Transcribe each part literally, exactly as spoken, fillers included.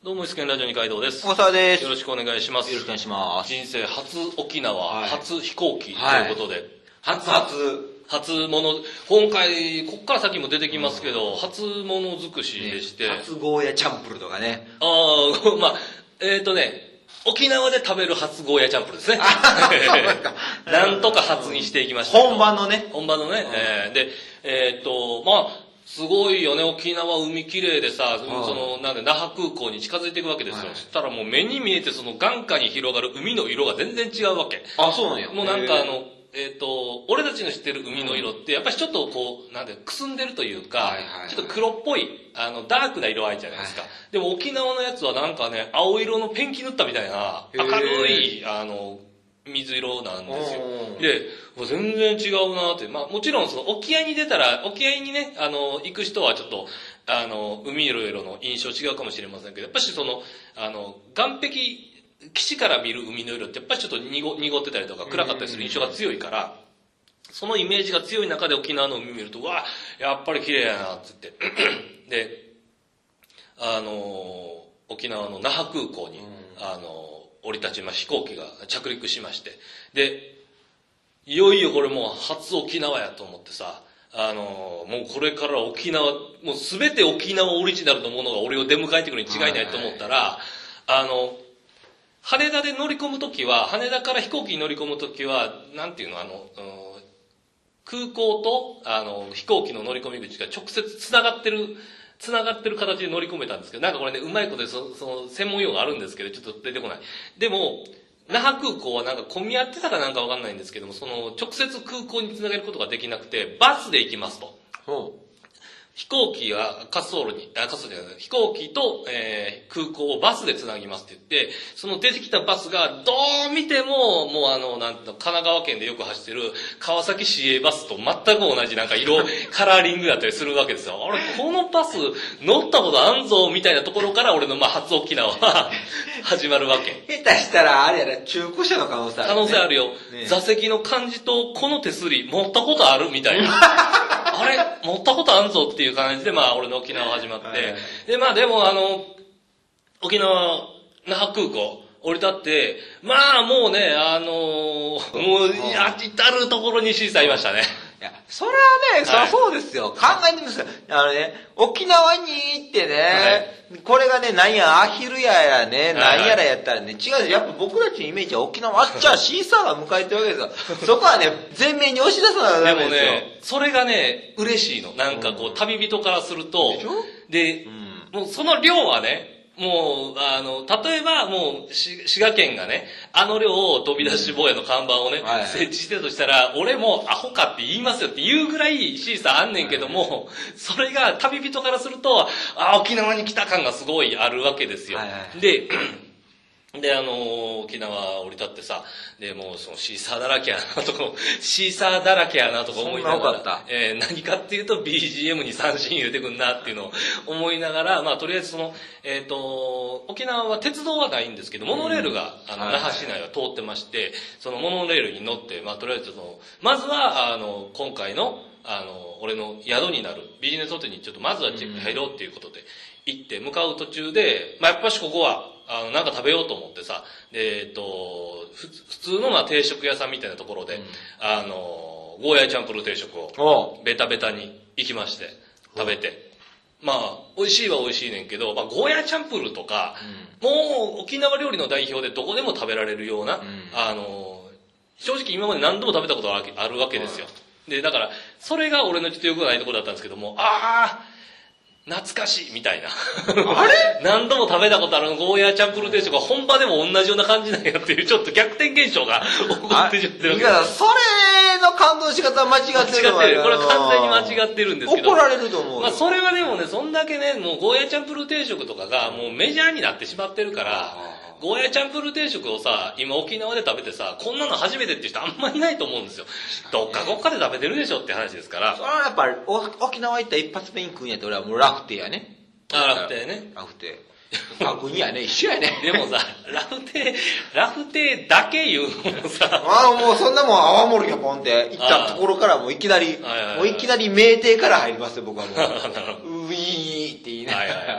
どうも、イスケンラジオ二階堂です。 大沢です。 よろしくお願いします。 よろしくお願いします。 人生初沖縄、はい、初飛行機ということで。 はい、初初。 初物、今回、こっから先も出てきますけど、うん、初物尽くしでして。 ね、初ゴーヤチャンプルとかね。 ああ、まあ、えっ、ー、とね、沖縄で食べる初ゴーヤチャンプルですね。なんとか初にしていきました。 本場のね。 本場のね。うん、えー、で、えっ、ー、と、まあ、すごいよね、沖縄海綺麗でさ、その、なんで、那覇空港に近づいていくわけですよ。はい、そしたらもう目に見えてその眼下に広がる海の色が全然違うわけ。 あ、そうなんや。 もうなんかあの、えっ、ー、と、俺たちの知ってる海の色って、やっぱりちょっとこう、なんで、くすんでるというか、はいはいはい、ちょっと黒っぽい、あの、ダークな色合いじゃないですか。はい、でも沖縄のやつはなんかね、青色のペンキ塗ったみたいな、明るい、あの、水色なんですよ。で、全然違うなって。まあもちろんその沖合に出たら、沖合にね、あの、行く人はちょっと、あの、海色の印象違うかもしれませんけど、やっぱしその、あの、岸壁、岸から見る海の色ってやっぱりちょっと濁、濁ってたりとか暗かったりする印象が強いから、そのイメージが強い中で沖縄の海見ると、わあ、やっぱり綺麗やなって言って。で、あの、沖縄の那覇空港に、あの、降り立ちま、飛行機が着陸しまして。で、いよいよこれもう初沖縄やと思ってさ、あのー、もうこれから沖縄、もうすべて沖縄オリジナルのものが俺を出迎えてくるに違いないと思ったら、あの、羽田で乗り込むときは、羽田から飛行機に乗り込むときは、なんていうの、あの、空港と、あの、飛行機の乗り込み口が直接繋がってる、繋がってる形で乗り込めたんですけど、なんかこれね、うまいことでそ、その、専門用語あるんですけど、ちょっと出てこない。でも、那覇空港はなんか混み合ってたかなんかわかんないんですけども、その、直接空港に繋げることができなくて、バスで行きますと。 ほう。 飛行機は滑走路に、あ、滑走路じゃない、飛行機と、えー、空港をバスで繋ぎますって言って、その出てきたバスがどう見ても、もうあの、なんと、神奈川県でよく走ってる川崎市営バスと全く同じなんか色、カラーリングだったりするわけですよ。あれ、このバス乗ったことあんぞ、みたいなところから俺のまあ初沖縄は始まるわけ。 下手したら、あれやな、中古車の可能性ある、ね。 可能性あるよ。ね、座席の感じとこの手すり持ったことあるみたいな。あれ持ったことあんぞっていう感じで、まあ、俺の沖縄始まって。はいはい、で、まあ、でも、あの、沖縄、那覇空港、降り立って、まあ、もうね、あのー、もう、や、至るところにシーサーいましたね。 いや、それはね、そりゃそうですよ。はい、考えてみますよ。あのね、沖縄に行ってね、はい、これがね、なんや、アヒルややね、なんやらやったらね、違うです。やっぱ僕たちのイメージは沖縄、あっちはシーサーが迎えてるわけですよ。そこはね、全面に押し出さなきゃダメですよ。でもね、 それがね、嬉しいの。なんかこう、旅人からすると、 でしょ？ で、うん、もうその量はね、もう、あの、例えば、もう、滋賀県がね、あの量を飛び出し坊やの看板をね、はいはい、設置してたとしたら、俺もアホかって言いますよって言うぐらいシーサーあんねんけども、はい、それが旅人からすると、あ、沖縄に来た感がすごいあるわけですよ。はいはい、で、で、あの、沖縄降り立ってさ、で、もうそのシーサーだらけやなとか、シーサーだらけやなとか思いながら、えー、何かっていうと ビージーエム に三振入れてくんなっていうのを思いながら、まあとりあえずその、えっと、沖縄は鉄道はないんですけど、モノレールが、あの、那覇市内は通ってまして、そのモノレールに乗って、まあとりあえずその、まずは、あの、今回の、あの、俺の宿になるビジネスホテルにちょっとまずはチェック入ろうっていうことで行って向かう途中で、まあやっぱしここは、あの、なんか食べようと思ってさ、で、えっと、ふ普通のまあ定食屋さんみたいなところで、うん、あの、ゴーヤーチャンプルー定食を、ベタベタに行きまして、食べて。まあ、美味しいは美味しいねんけど、まあ、ゴーヤーチャンプルーとか、うん、もう沖縄料理の代表でどこでも食べられるような、うん、あの、正直今まで何度も食べたことがあるわけですよ。うん、で、だから、それが俺のちょっと良くないところだったんですけども、ああ、懐かしいみたいな。 あれ何度も食べたことあるゴーヤーチャンプルー定食が本場でも同じような感じなんやっていうちょっと逆転現象が起こってしまってるわけです。 それの感動の仕方は間違ってる。 間違ってる。これは完全に間違ってるんですけど。 怒られると思う。 まあそれはでもね、そんだけね、もうゴーヤーチャンプルー定食とかがもうメジャーになってしまってるから、ゴーヤーチャンプルー定食をさ、今沖縄で食べてさ、こんなの初めてっていう人あんまりいないと思うんですよ。どっかどっかで食べてるでしょって話ですから。 それはやっぱり沖縄行った一発目に食うんやって俺はもうラフテーやね。 あ、ラフテーね。 ラフテー。あ、国やね、一緒やね。 でもさ、ラフテー、ラフテーだけ言うのもさ。 ああ、もうそんなもん泡盛がポンって行ったところからもういきなり、もういきなり名店から入りますよ、僕はもう。ウィーって言いながら。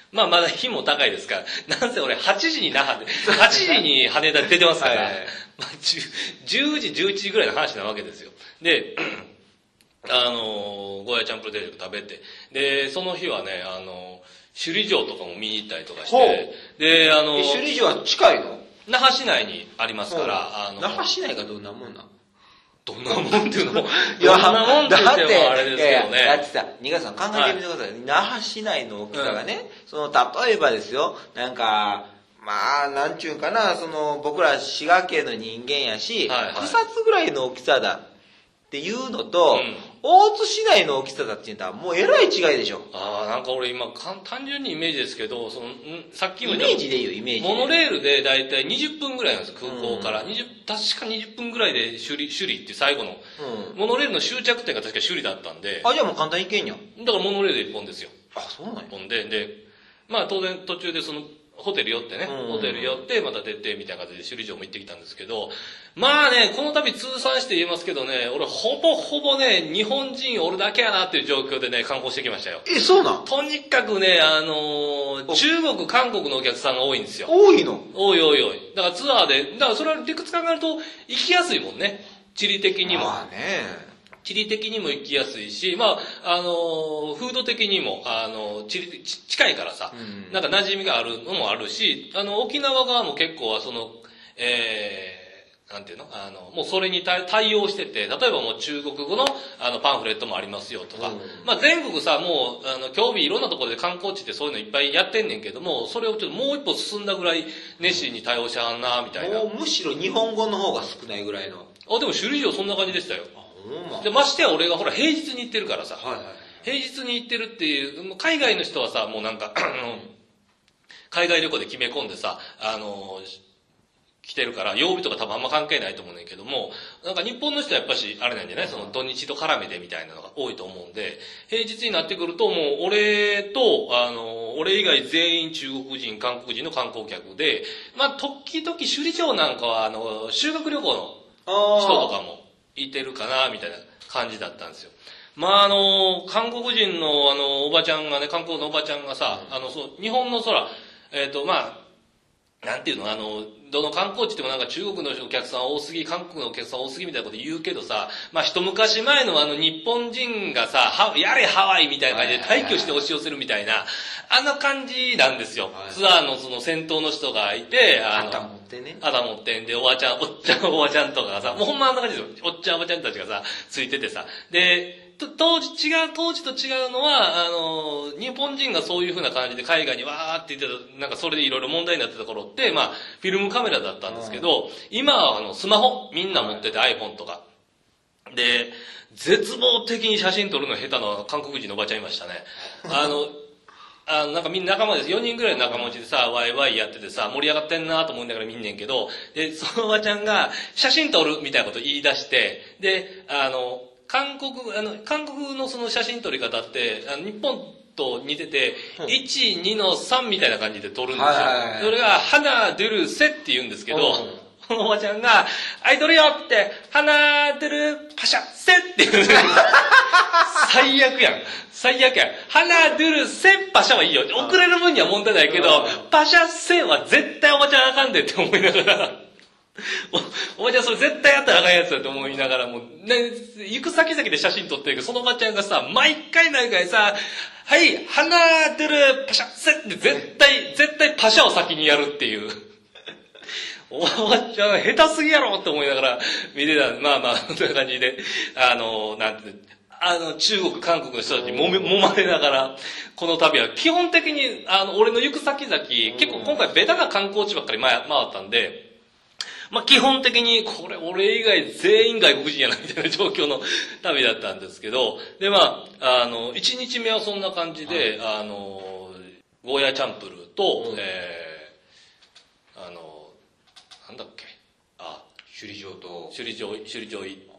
まあまだ日も高いですから、なんせ俺はちじに那覇で、はちじに羽田出てますから、はい、まあ、じゅうじ、じゅういちじぐらいの話なわけですよ。で、あの、ゴーヤチャンプル定食食べて、で、その日はね、あの、首里城とかも見に行ったりとかして、で、あの、 首里城は近いの？ 那覇市内にありますから、 あの、那覇市内がどんなもんなの？ どんなもんっていうのも、いや、どんなもんって言ってもあれですけどね。 だってさ、新潟さん考えてみてください。はい、那覇市内の大きさがね、うん、その、例えばですよ、なんか、まあ、なんちゅうかな、その、僕ら滋賀県の人間やし、はいはい、草津ぐらいの大きさだっていうのと、うん、大津市内の大きさだって言ったら、もうえらい違いでしょ。 ああ、なんか俺今、単純にイメージですけど、その、んさっきもイメージで言う、イメージ。 モノレールでだいたいにじゅっぷんぐらいなんです、空港から。うん、にじゅう確かにじゅっぷんぐらいで首里、首里って最後の、うん、モノレールの終着点が確か首里だったんで。 あ、じゃあもう簡単に行けんやん。 だからモノレールで一本ですよ。 あ、そうなんや。 一本で、で、まあ当然途中でその、ホテル寄ってね、ホテル寄って、また出て、みたいな感じで首里城も行ってきたんですけど、まあね、この度通算して言えますけどね、俺ほぼほぼね、日本人俺だけやなっていう状況でね、観光してきましたよ。 え、そうなん？ とにかくね、あのー、中国、韓国のお客さんが多いんですよ。 多いの？ 多い多い多い。だからツアーで、だからそれは理屈考えると行きやすいもんね。地理的にも。 まあね。 地理的にも行きやすいし、まあ、あの、風土的にも、あの、地理、近いからさ、うん、なんか馴染みがあるのもあるし、あの、沖縄側も結構はその、えー、なんていうのあの、もうそれに対応してて、例えばもう中国語のあのパンフレットもありますよとか、うん、まあ全国さ、もう、あの、興味いろんなところで観光地ってそういうのいっぱいやってんねんけども、それをちょっともう一歩進んだぐらい熱心に対応しはんな、みたいな。 もうむしろ日本語の方が少ないぐらいの。 あ、でも首里城そんな感じでしたよ。で、ましてや俺がほら平日に行ってるからさ、 はいはい、 平日に行ってるっていう、海外の人はさ、もうなんか、海外旅行で決め込んでさ、あの、来てるから、曜日とか多分あんま関係ないと思うねんけども、なんか日本の人はやっぱし、あれなんじゃない、その土日と絡めてみたいなのが多いと思うんで、平日になってくるともう俺と、あの、俺以外全員中国人、韓国人の観光客で、まあ、時々首里城なんかは、あの、修学旅行の人とかも、いてるかなみたいな感じだったんですよ。まああの韓国人のあのおばちゃんがね、韓国のおばちゃんがさ、あのそう日本の空、えっとまあなんていうのあのどの観光地でもなんか中国のお客さん多すぎ、韓国のお客さん多すぎみたいなこと言うけどさ、まあ一昔前のあの日本人がさ、はやれハワイみたいな感じで退去して押し寄せるみたいな、あの感じなんですよ。ツアーのその先頭の人がいて、 あの、旗持ってね。 旗持ってんで、おばちゃん、おっちゃん、おばちゃんとかがさ、もうほんまあんな感じですよ。おっちゃん、おばちゃんたちがさ、ついててさ。で、当時違う、当時と違うのは、あの、日本人がそういう風な感じで海外にわーって言ってた、なんかそれでいろいろ問題になってた頃って、まあ、フィルムカメラだったんですけど、今はあの、スマホ、みんな持ってて iPhone とか。で、絶望的に写真撮るの下手な韓国人のおばちゃんいましたね。あの、あの、なんかみんな仲間です。よにんぐらいの仲間内でさ、ワイワイやっててさ、盛り上がってんなと思いながら見んねんけど、で、そのおばちゃんが、写真撮るみたいなこと言い出して、で、あの、韓国、あの、韓国のその写真撮り方って、あの日本と似てて、うん、いち、にのさんみたいな感じで撮るんですよ。はいはいはい、それが、花ドゥルセって言うんですけど、このおばちゃんが、アイドルよって、花ドゥルパシャセって言うんですよ。最悪やん。最悪やん。花ドゥルセパシャはいいよ。遅れる分には問題ないけど、パシャセは絶対おばちゃんあかんでって思いながら、お, おばちゃんそれ絶対やったらあかんやつだと思いながらもう、ね、行く先々で写真撮ってるけど、そのおばちゃんがさ、毎回何回さ、はい、花出るパシャセって絶対、絶対パシャを先にやるっていう。おばちゃん下手すぎやろって思いながら見てた。まあまあ、そんな感じで、あの、なんて、あの、中国、韓国の人たちにもめ、揉まれながら、この旅は基本的に、あの、俺の行く先々、結構今回ベタな観光地ばっかり回ったんで、まあ、基本的に、これ、俺以外全員外国人やな、みたいな状況の旅だったんですけど、で、まあ、あの、一日目はそんな感じで、はい、あの、ゴーヤチャンプルーと、うん、えー、あの、なんだっけ、あ、 首里城と、 首里城、首里城行って、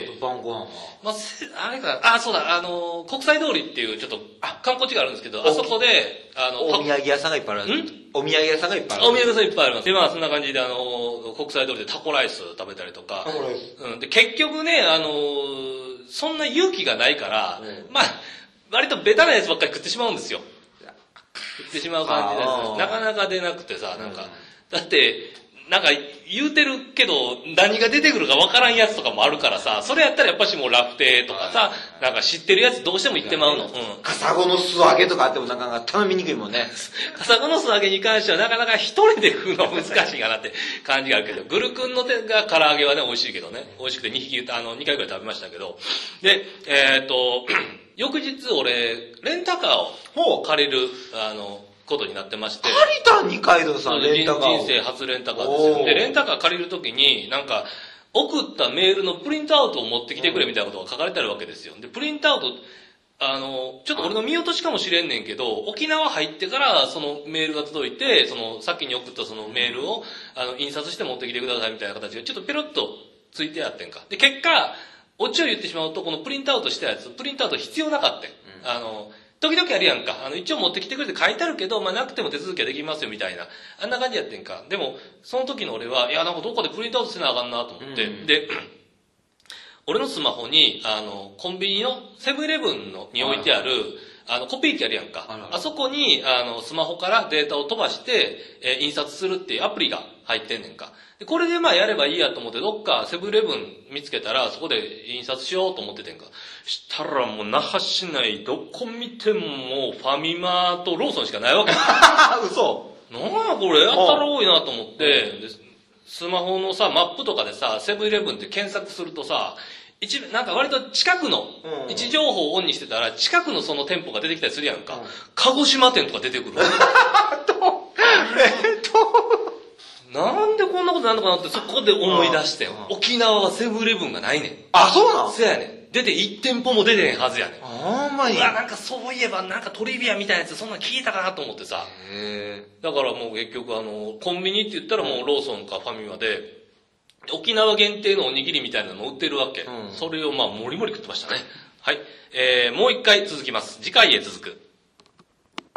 晩ご飯はまあ、あれか、あ、そうだ、あの、国際通りっていうちょっと観光地があるんですけど、あそこで、あの、 お土産屋さんがいっぱいある。んお土産屋さんがいっぱいある。 お土産屋さんいっぱいあります。で、まあ、そんな感じで、あの、国際通りでタコライス食べたりとか。 タコライス。 うん。で、結局ね、あの、そんな勇気がないから、うん、まあ、割とベタなやつばっかり食ってしまうんですよ。 言ってしまう感じです。なかなか出なくてさ、なんか、だって、なんか言うてるけど、何が出てくるかわからんやつとかもあるからさ、それやったらやっぱしもうラフテーとかさ、なんか知ってるやつどうしても言ってまうの。うん。 カサゴの素揚げとかあってもなかなか頼みにくいもんね。 カサゴの素揚げに関してはなかなか一人で食うのは難しいかなって感じがあるけど、グルクンの手が唐揚げはね、美味しいけどね。美味しくてにひき、あの、にかいくらい食べましたけど。で、えっと、翌日俺、レンタカーを借りる、あの、ことになってまして。 借りた二階堂さん、レンタカー。 人生初レンタカーですよ。で、レンタカー借りるときに、なんか、送ったメールのプリントアウトを持ってきてくれみたいなことが書かれてあるわけですよ。で、プリントアウト、あの、ちょっと俺の見落としかもしれんねんけど、沖縄入ってからそのメールが届いて、その、先に送ったそのメールを、あの、印刷して持ってきてくださいみたいな形がちょっとペロッとついてあってんか。で、結果、オチを言ってしまうと、このプリントアウトしたやつ、プリントアウト必要なかったん。あの、時々あるやんか。あの、一応持ってきてくれて書いてあるけど、まあ、なくても手続きはできますよ、みたいな。あんな感じやってんか。でも、その時の俺は、いや、なんかどっかでプリントアウトせなあかんなと思って。うん、で、俺のスマホに、あの、コンビニのセブンイレブンのに置いてある、あの、コピー機あるやんか。あ, あそこに、あの、スマホからデータを飛ばして、えー、印刷するっていうアプリが入ってんねんか。で、これでまあやればいいやと思って、どっかセブンイレブン見つけたら、そこで印刷しようと思っててんか。したらもう那覇市内どこ見てももうファミマとローソンしかないわけ。 嘘。 なんやこれ、やったら多いなと思って、スマホのさ、マップとかでさ、セブンイレブンって検索するとさ、一、なんか割と近くの、位置情報をオンにしてたら、近くのその店舗が出てきたりするやんか。うん、鹿児島店とか出てくる。えっと、なんでこんなことなんのかなってそこで思い出してん。沖縄はセブンイレブンがないねん。 あ、そうなん？ そうやねん。出ていち店舗も出てへんはずやねん。 ほんまに。 うわ、なんかそういえばなんかトリビアみたいなやつそんなん聞いたかなと思ってさ。へー。だからもう結局あの、コンビニって言ったらもうローソンかファミマで、沖縄限定のおにぎりみたいなの売ってるわけ。うん、それをまあもりもり食ってましたね。はい。えー、もう一回続きます。次回へ続く。